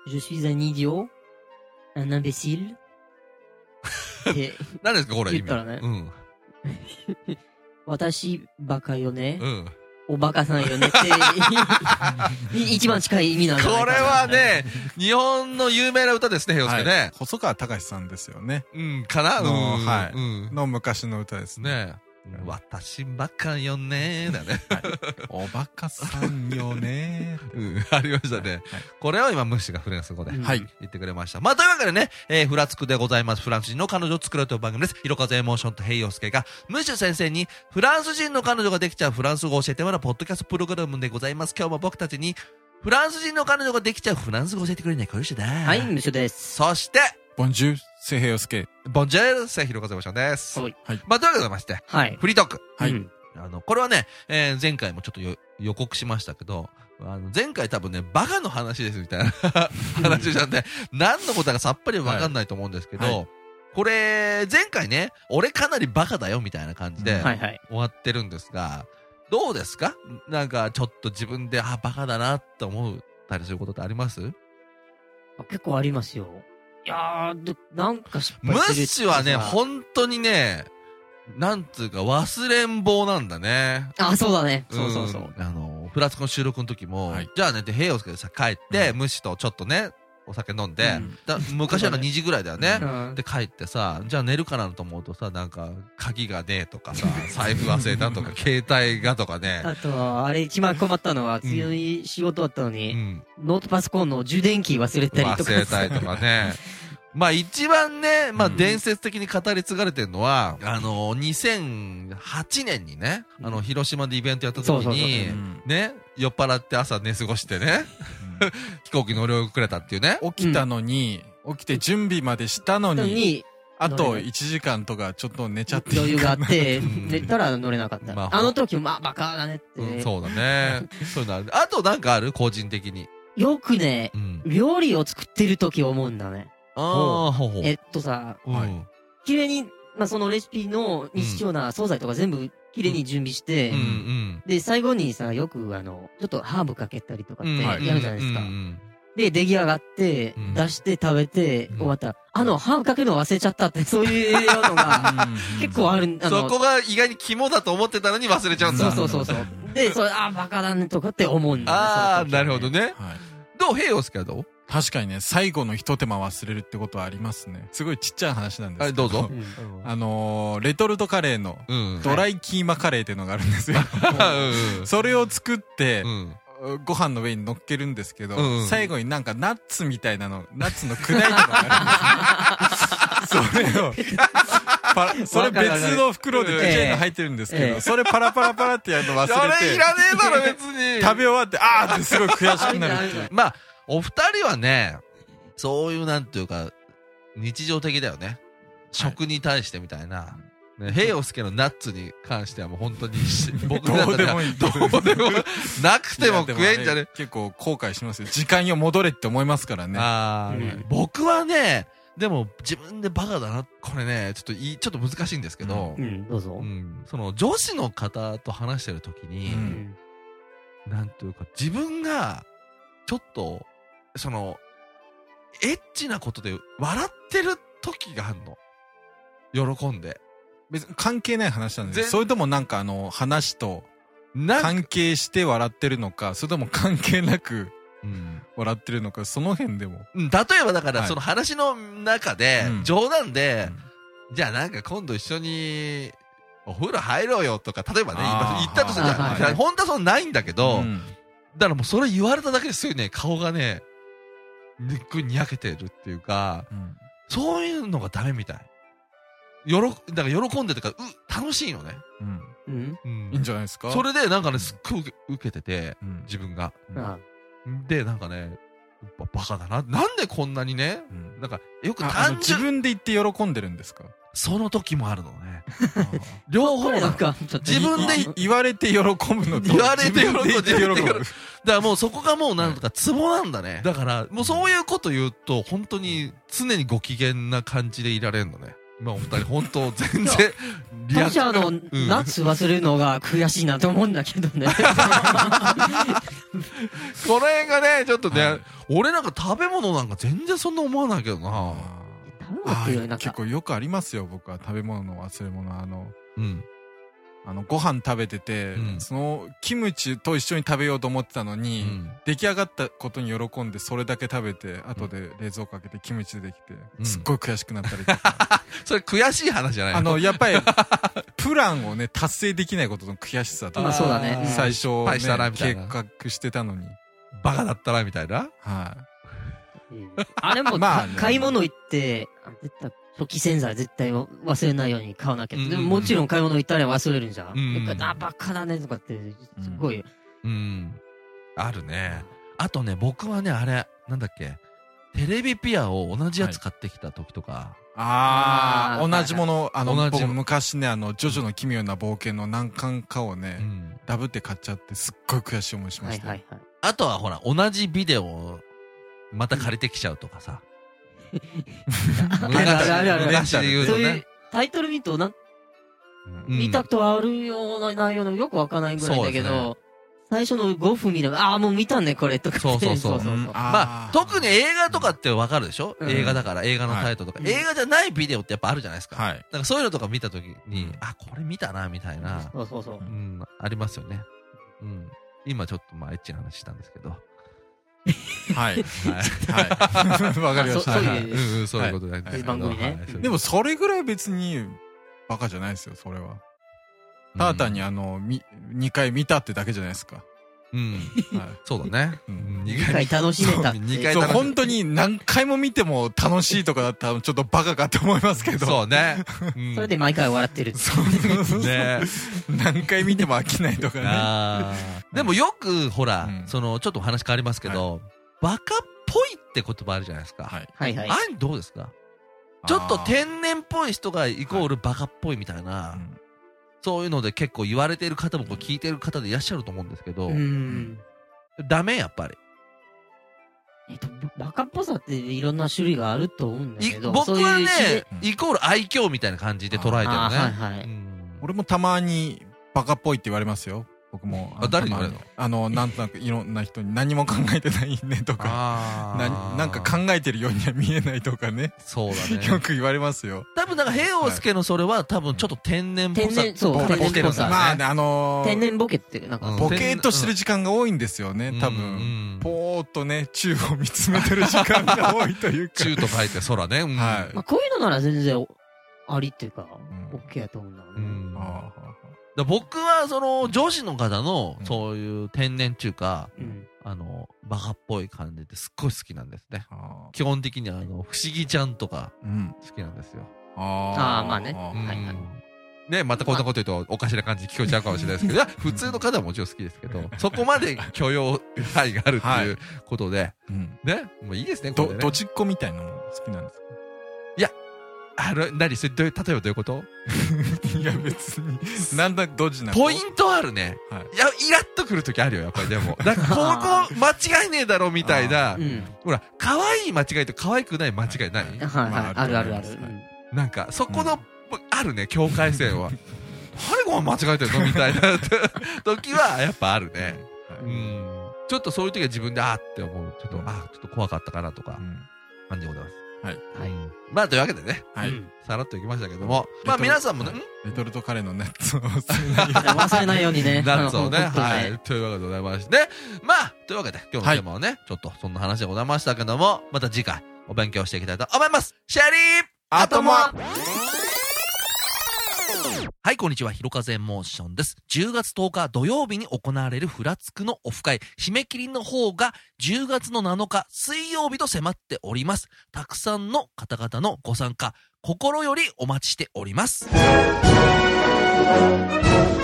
Je suis un idiot, un imbécile. って何ですかこれ言ったらね。 うん。 私、バカよね。 うん。 おバカさんよねって一番近い意味なんじゃないかな。 これはね、日本の有名な歌ですね、平介ね。 細川たかしさんですよね。 うん、かなはい。 うん。 の昔の歌ですね。 ね私バカよねーだね。 おバカさんよねー。 うん、ありましたね。これを今、ムッシュがフランス語で言ってくれました。まあ、というわけでね、フラつくでございます。フランス人の彼女を作ろうという番組です。ひろかずエモーションとヘイヨウスケが、ムッシュ先生にフランス人の彼女ができちゃうフランス語を教えてもらうポッドキャストプログラムでございます。今日も僕たちにフランス人の彼女ができちゃうフランス語を教えてくれないこういう人だ。 はい、ムッシュです。 そして、 ボンジュール、セヘヨスケ。 ボンジュール、セヒロカズエモーションです。 はい。 まあ、というわけでございまして、 はい。 フリートーク。 はい。 これはね、前回もちょっと予告しましたけど、前回多分ね、バカの話ですみたいな話じゃんで、何のことかさっぱりわかんないと思うんですけど、はい、これ、前回ね、俺かなりバカだよみたいな感じで、終わってるんですが、どうですか？なんか、ちょっと自分で、バカだなって思ったりすることってあります？ 結構ありますよ。いやー、なんか失敗ムッシュはね、本当にね、なんつうか忘れん坊なんだね。 あ、そうだね。そうそうそう。 フラスコの収録の時も、じゃあね、で、平洋介でさ、帰って、ムッシュとちょっとね、お酒飲んで、昔は2時ぐらいだよね。で、帰ってさ、じゃあ寝るかなと思うとさ、なんか、鍵がねえとかさ、財布忘れたとか、携帯がとかね。 あとは、あれ一番困ったのは、強い仕事だったのに、ノートパソコンの充電器忘れたりとか。 忘れたりとかね。まあ一番ね、まあ伝説的に語り継がれてるのは、2008年にね、広島でイベントやった時に、ね、酔っ払って朝寝過ごしてね、飛行機乗り遅れたっていうね。 起きたのに、起きて準備までしたのに、あと1時間とかちょっと寝ちゃって。 余裕があって、寝たら乗れなかった。あの時もバカだねって。 そうだね。そういうのある。あとなんかある？個人的に。 よくね、料理を作ってる時思うんだね。さ、綺麗に、まあ、そのレシピのに必要な惣菜とか全部綺麗に準備して、で、最後にさ、よくちょっとハーブかけたりとかってやるじゃないですか。で、出来上がって、出して食べて、終わったら、ハーブかけるの忘れちゃったって、そういうのが、結構ある。 そこが意外に肝だと思ってたのに忘れちゃうんだ。 そう。で、それ、バカだねとかって思うんだ。なるほどね。どう？平洋介はどう？ 確かにね、最後の一手間忘れるってことはありますね。すごいちっちゃい話なんですけど。 どうぞ。 レトルトカレーのドライキーマカレーっていうのがあるんですよ。それを作って、ご飯の上に乗っけるんですけど、最後になんかナッツみたいなの、ナッツの砕いたのがあるんですよ。それ別の袋でちっちゃいの入ってるんですけど、それパラパラパラってやるの忘れて。 それいらねえだろ別に。 食べ終わって、ってすごい悔しくなるっていう。 まあ、お二人はね、そういうなんていうか、日常的だよね。食に対してみたいな。平洋介のナッツに関してはもう本当に、僕だったらどうでもなくても食えんじゃね。 結構後悔しますよ。時間よ戻れって思いますからね。 僕はね、でも自分でバカだな。これね、ちょっと難しいんですけど、 どうぞ。 その女子の方と話してるときに、なんていうか自分がちょっと、エッチなことで笑ってる時があるの。喜んで。 別に関係ない話なんです。それともなんか話と関係して笑ってるのか、それとも関係なく笑ってるのか、その辺でも。 例えばだから、その話の中で、冗談で、じゃあなんか今度一緒にお風呂入ろうよとか、例えばね、言ったとするじゃん。本当はそうないんだけど、だからもうそれ言われただけですぐね、顔がね、にっくりにやけてるっていうか、そういうのがダメみたい。だから喜んでるから、楽しいのね。 いいんじゃないですか。 それでなんかね、すっごい受けてて、自分が。で、なんかね、バカだな。なんでこんなにね、なんか、よく自分で言って喜んでるんですか？ その時もあるのね。両方なんか、自分で言われて喜ぶのと、 言われて喜ぶ。だからもうそこがもうなんとかツボなんだね。だから、もうそういうこと言うと、本当に常にご機嫌な感じでいられるのね。まあお二人本当全然リアクションナッツ忘れるのが悔しいなと思うんだけどね。 この辺がねちょっとね、 俺なんか食べ物なんか全然そんな思わないけどな。 結構よくありますよ、僕は食べ物の忘れ物。ご飯食べてて、そのキムチと一緒に食べようと思ってたのに、出来上がったことに喜んでそれだけ食べて、後で冷蔵庫開けてキムチ出てきて、すっごい悔しくなったりとか。 それ悔しい話じゃないの？ やっぱり、プランをね、達成できないことの悔しさとか、 そうだね。 最初、計画してたのに。 バカだったらみたいな。 はい。 あれも、買い物行って、初期洗剤絶対忘れないように買わなきゃ。でももちろん買い物行ったら忘れるんじゃん。バカだねとかって、すごい。 あるね。あとね、僕はね、あれ、なんだっけ、テレビピアを同じやつ買ってきた時とか。 同じもの、僕昔ね、ジョジョの奇妙な冒険の何巻かをね、ダブって買っちゃって、すっごい悔しい思いしました。 あとはほら、同じビデオをまた借りてきちゃうとかさ。昔で言うとね。そういうタイトル見ると見たことあるような内容のよくわかんないぐらいだけど、最初の5分見れば、もう見たね、これとか。 そう。まあ、特に映画とかってわかるでしょ？映画だから、映画のタイトルとか。映画じゃないビデオってやっぱあるじゃないですか。だからそういうのとか見たときに、これ見たな、みたいな。ありますよね。今ちょっとエッチな話したんですけど。 はい。わかりました。 そういうことなんです。 番組ね。 でもそれぐらい別にバカじゃないですよ、それは。ただ単に2回見たってだけじゃないですか。 そうだね。 2回楽しめた。 そう、本当に何回も見ても楽しいとかだったらちょっとバカかって思いますけど。 そうね。 それで毎回笑ってる。 そうね。何回見ても飽きないとかね。 でもよく、ほら、ちょっと話変わりますけど、バカっぽいって言葉あるじゃないですか。 はい。 あれどうですか？ちょっと天然っぽい人がイコールバカっぽいみたいな。そういうので結構言われている方も聞いている方でいらっしゃると思うんですけど、ダメやっぱり。 バカっぽさっていろんな種類があると思うんだけど、 僕はね、イコール愛嬌みたいな感じで捉えてるね。 俺もたまにバカっぽいって言われますよ。僕も。 誰に言われるの？なんとなくいろんな人に何も考えてないねとか、なんか考えてるようには見えないとかね。 そうだね。 よく言われますよ。 多分平尾介のそれは多分ちょっと天然っぽさ。 天然っぽさ。 まあ天然ボケってなんか。 ボケーっとしてる時間が多いんですよね、多分。ぽーっとね、宙を見つめてる時間が多いというか。 宙と書いて空ね。 まあこういうのなら全然ありっていうか、オッケーやと思うんだろうね。 僕は女子の方のそういう天然中華、バカっぽい感じですっごい好きなんですね。基本的に不思議ちゃんとか好きなんですよ。 まあね。 ね、またこんなこと言うとおかしな感じに聞こえちゃうかもしれないですけど、普通の方はもちろん好きですけど、そこまで許容範囲があるっていうことで、ね、もういいですね、これね。 どちっこみたいなのも好きなんですか？ いや、何それ例えばどういうこと？ いや別に。なんだ、ドジな。 ポイントあるね。いや、イラッとくるときあるよ、やっぱりでも。なんか、ここ間違いねえだろ、みたいな。ほら、可愛い間違いと可愛くない間違いない？ ある。 なんか、そこの、あるね、境界線は。誰が間違えてるのみたいな時は、やっぱあるね。ちょっとそういう時は自分で、って思う。ちょっと怖かったかなとか、感じでございます。 はい。 まあ、というわけでね。さらっといきましたけども。まあ、皆さんもね。 レトルトカレーのナッツを忘れないようにね。 ナッツをね。はい。というわけでございまして。まあ、というわけで、今日のテーマはね、ちょっとそんな話でございましたけども、また次回お勉強していきたいと思います。シェリーアトモはい、こんにちは。ひろかぜモーションです。10月10日土曜日に行われるフラつくのオフ会、締め切りの方が10月の7日水曜日と迫っております。たくさんの方々のご参加、心よりお待ちしております。